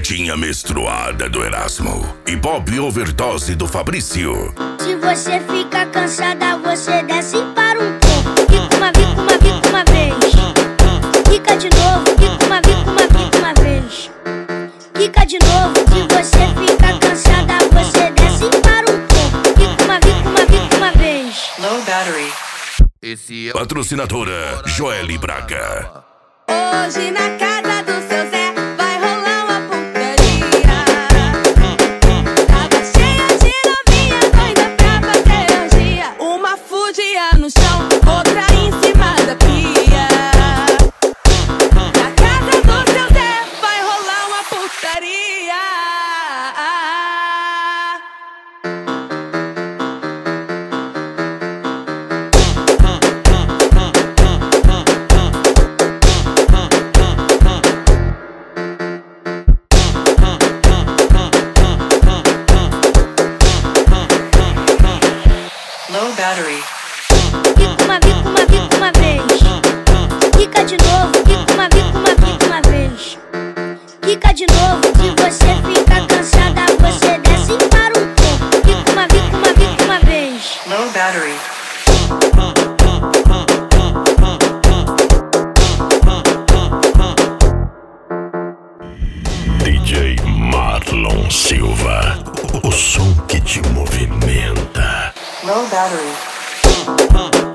Tetinha menstruada do Erasmo e pop overdose do Fabrício. Se você fica cansada, você desce para um pouco. Fica uma vez. Fica de novo, fica uma vez. Fica de novo. Se você fica cansada, você desce para um pouco. Fica uma vez. Low battery. Patrocinadora Joely Braga. Hoje na casa do seu Zé vai rolar uma putaria. Tava cheia de novinha doida pra fazer orgia. Uma fudia no chão, outra em cima da pia. Na casa do seu Zé vai rolar uma putaria. Low battery. Fica uma vez. Fica de novo, fica uma vez. Fica de novo. Se você fica cansada, você desce para um pouco. Fica uma vez. Low battery. DJ Marlon Silva, o som que te movimenta. Low battery.